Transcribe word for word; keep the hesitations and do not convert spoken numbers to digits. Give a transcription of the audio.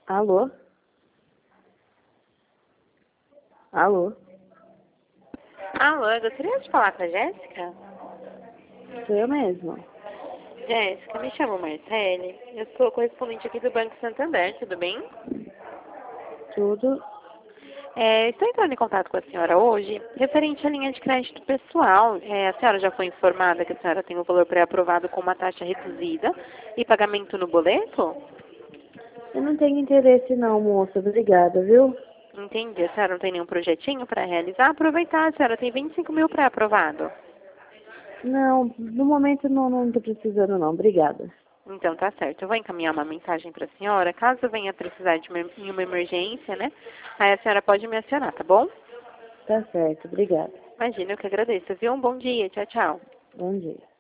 Alô? Alô? Alô, eu gostaria de falar com a Jéssica? Sou eu mesma. Jéssica, me chamo Marcele. Eu sou correspondente aqui do Banco Santander, tudo bem? Tudo? É, estou entrando em contato com a senhora hoje, referente à linha de crédito pessoal. É, a senhora já foi informada que a senhora tem o valor pré-aprovado com uma taxa reduzida e pagamento no boleto? Eu não tenho interesse não, moça. Obrigada, viu? Entendi. A senhora não tem nenhum projetinho para realizar? Aproveitar, a senhora tem vinte e cinco mil pré-aprovado. Não, no momento não, não tô precisando não. Obrigada. Então tá certo. Eu vou encaminhar uma mensagem para a senhora. Caso venha precisar de uma, em uma emergência, né? Aí a senhora pode me acionar, tá bom? Tá certo, obrigada. Imagina, eu que agradeço, viu? Um bom dia. Tchau, tchau. Bom dia.